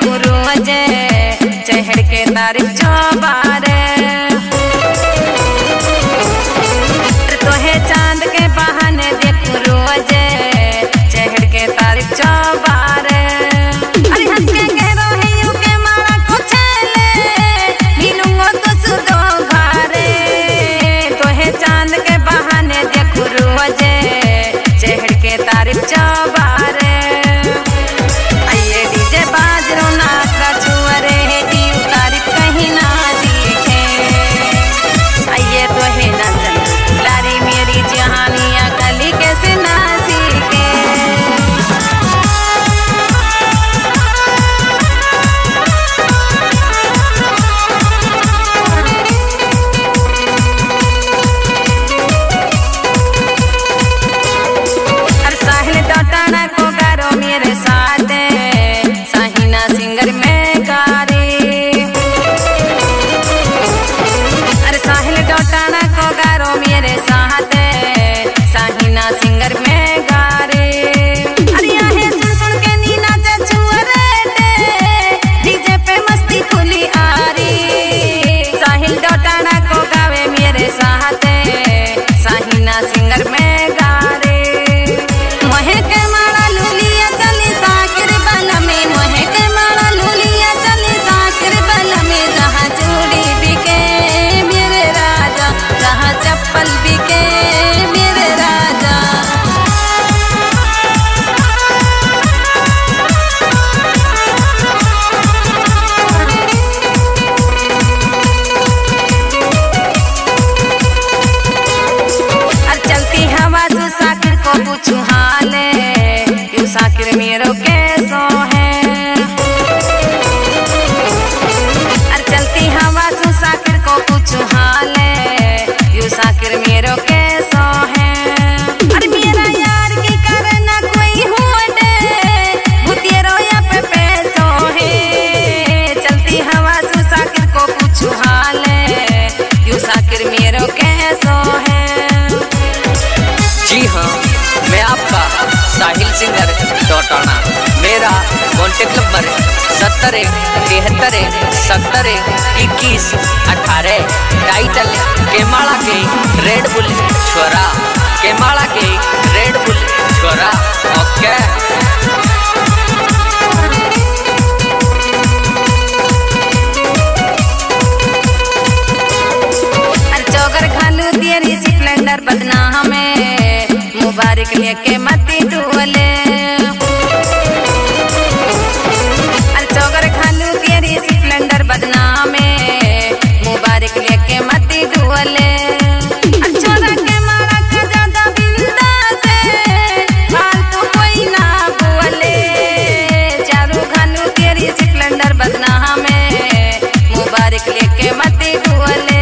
देखूं रोज चढ़ के तारीफ चौबारे तोहे चांद के बहाने देखूं रोज चढ़ के तारीफ चौबारे अरे हंस के कह रहे यूं के मारा खोचले मिलूंगा तो सुदो घरे तोहे चांद के बहाने देखूं रोज चढ़ के तारीफ चौबारे आइए डीजे बाजरो नाच छुअरे यूं तारीफ कहीं ना दिखे आइए तोहे ना चल लारी मेरी जहानियां कली कैसे ना सीखे अरे साहिल डॉटाना को गारो मेरे साथ साहिना सिंगर में गारे अरे साहिल डॉटाना को गारो मेरे साथ साहिना सिंगर में गारे अरे आहे सुन सुन के नीना छुअरे डीजे पे मस्ती खुली आ रही साहिल डॉटाना को गावे मेरे साथ साहिना सिंगर में गारे मोहे के मारा लुलिया चली साकिर बल में मोहे के मारा लुलिया चली साकिर बल में जहाँ चूड़ी बिके मेरे राजा जहाँ चप्पल बिके मेरे राजा और चलती हवा से साकिर को पूछूं हाले यूं साकिर मेरो कैसो है और चलती हवा से साकिर को पूछूं हाले यूं साकिर मेरो कैसो है अरे मेरा यार की करना कोई होने भूतियरो या पे पैसो है चलती हवा से साकिर को पूछूं हाले यूं साकिर मेरो कैसो है जी हाँ, मैं आपका साहिल सिंगर डॉटाना मेरा कॉन्टेक्ट नंबर 70 73 70 21 18 टाइटल केमाड़ा के रेड बुल छोरा केमाड़ा के रेड बुल छोरा ओके चौगर घालू तेरी स्प्लेंडर बदना में मुबारक लेके मती डोले चौगर घालू तेरी स्प्लेंडर बदना में मुबारक लेके मती डोले छोरा के मारा का ज्यादा बिंदा से फालतू कोई ना बोले चारू घालू तेरी स्प्लेंडर बदना में मुबारक लेके मती डोले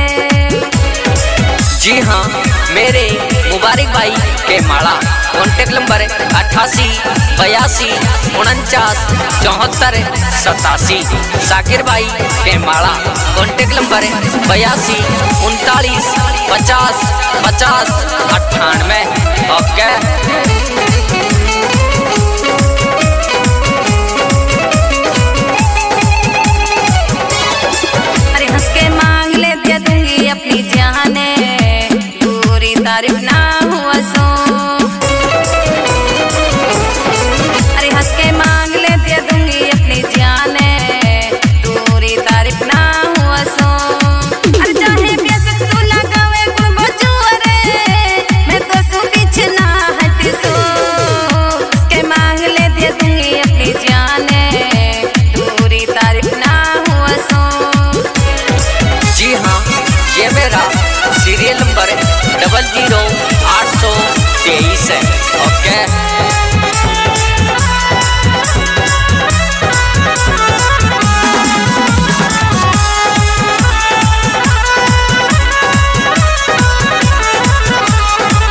जी हाँ, मेरे मुबारक भाई के माड़ा कॉन्टेक्ट नंबर 88 82 49 74 87 साकिर भाई के माड़ा कॉन्टेक्ट नंबर 82 39 50 50 98 ओके अरे हंस के मांग ले दे दूंगी अपनी जाने पूरी तारीफ ना हुआ सो अरे हंस के मांग ले दे दूंगी अपनी जाने पूरी तारीफ ना हुआ सो अरे चाहे बेशक तू लगावे गुण बचुअरे मैं तो सु पीछे ना हट सो उसके मांग ले दे दूंगी अपनी जाने पूरी तारीफ ना हुआ सो जी हाँ, ये मेरा सीरियल नंबर 00823 है ओके